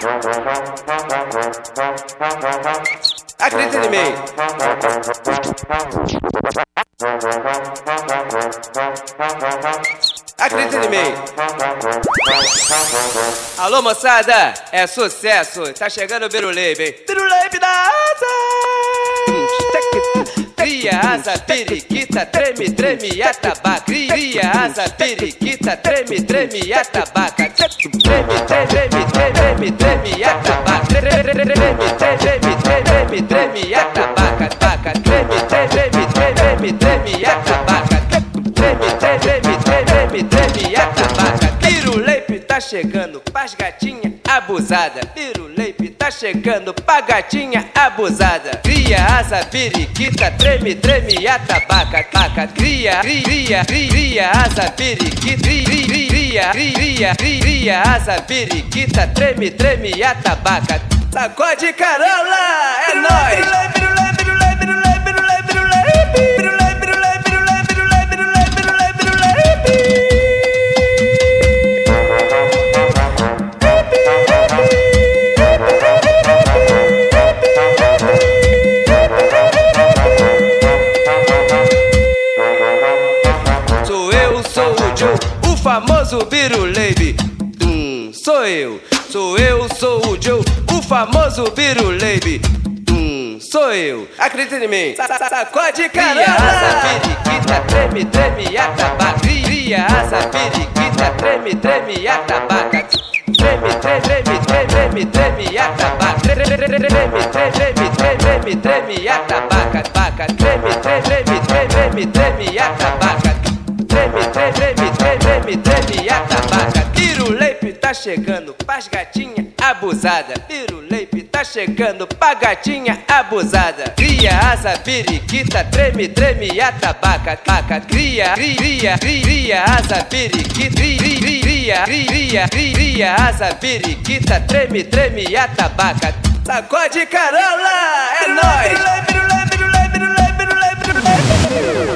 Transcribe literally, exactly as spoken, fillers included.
Acredita em mim. Acredita em mim. Alô, moçada, é sucesso. Tá chegando o Biruleibe, hein? Biruleibe da asa. Cria asa, periquita, treme, treme, atabaca. Cria asa, periquita, treme, treme, atabaca. Treme, treme, treme, treme, atabaca. Treme, treme, treme, treme, atabaca. Taca, treme, treme, treme, treme, atabaca. Treme, treme, treme, treme, atabaca. Biruleibe tá chegando pras gatinha abusada. Biruleibe tá chegando pra gatinha abusada. Cria asa, periquita, treme, treme, atabaca. Taca, cria, cria, cria, asa, periquita. Cria, cria, cria, asa, periquita, treme, treme, atabaca. Sacode Carola, é nóis! Sou eu, sou o Joe, o famoso Biruleibe. Hum, sou eu, sou eu, sou o Joe, o famoso Biruleibe. Hum, sou eu, acredita em mim. Sacode Carola. Cria asa, periquita, treme, treme, atabaca. Cria asa, periquita, treme, treme, atabaca. Treme, treme, treme, treme, atabaca. Treme, treme, treme, treme, atabaca. Taca, treme, treme, treme, treme, atabaca. Treme, treme, treme, treme, atabaca. Biruleibe tá chegando pras gatinha abusada. Biruleibe tá chegando pra gatinha abusada. Cria asa, periquita, treme, treme, atabaca. Taca, cria, cria, cria, asa, periquita. Cria, cria, cria, asa, periquita, treme, treme, atabaca. Sacode Carola, é nóis!